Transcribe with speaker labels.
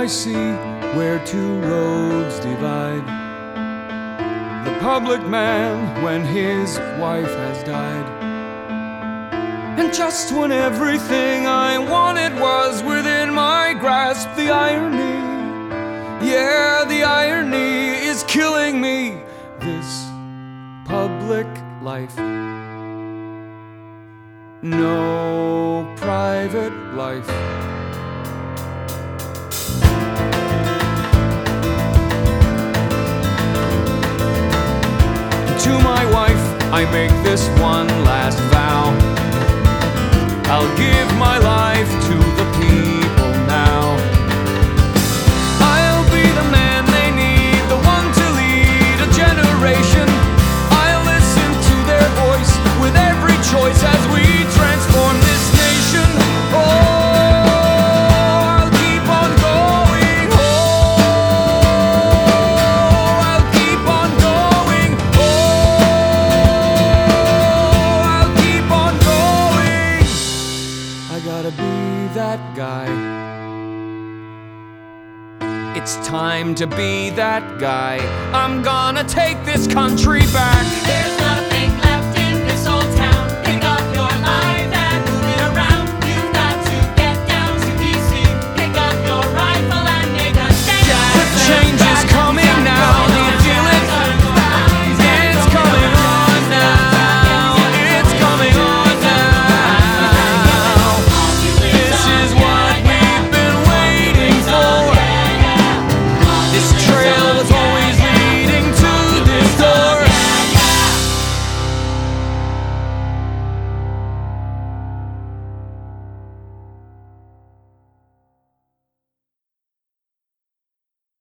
Speaker 1: see where two roads divide. The public man when his wife has died. And just when everything I wanted was within my grasp, the irony, yeah, the irony is killing me. This public life, no private life. To my wife I make this one last vow: I'll give my life to the people now. I'll be the man they need, the one to lead a generation. I'll listen to their voice with every choice as we transform this nation. Oh, I'll keep on going. Oh, I'll keep on going. Oh, I'll keep on going. I gotta be that guy. It's time to be that guy. I'm gonna take this country back.